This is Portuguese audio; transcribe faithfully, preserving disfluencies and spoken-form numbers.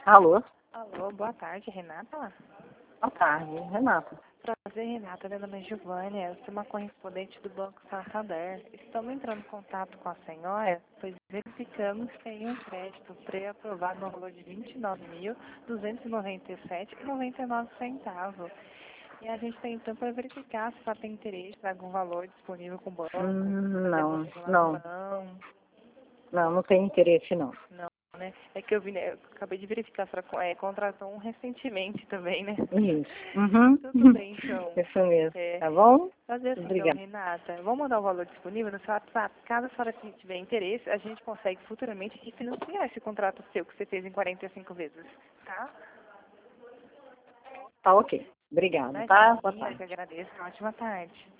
Alô? Alô, boa tarde, Renata? Boa tarde, Renata. Prazer, Renata. Meu nome é Giovânia, eu sou uma correspondente do Banco Santander. Estamos entrando em contato com a senhora, pois verificamos que tem um crédito pré-aprovado no valor de vinte e nove mil, duzentos e noventa e sete reais e noventa e nove centavos. E a gente está entrando para verificar se ela tem interesse em algum valor disponível com o banco, Hum, fazer não, não, aproximação. não, não tem interesse não. Não, né? É que eu vi, né? Eu acabei de verificar, a senhora é, contratou um recentemente também, né? Isso. Uhum. Tudo bem, então. Isso mesmo. É, Tá bom? fazer assim, então, Obrigada. Renata. Vamos mandar o valor disponível no seu WhatsApp. Caso a senhora tiver interesse, a gente consegue futuramente refinanciar esse contrato seu que você fez em quarenta e cinco vezes, tá? Tá ok. Obrigada, tá? Imagina, Boa eu que tarde. agradeço. Uma ótima tarde.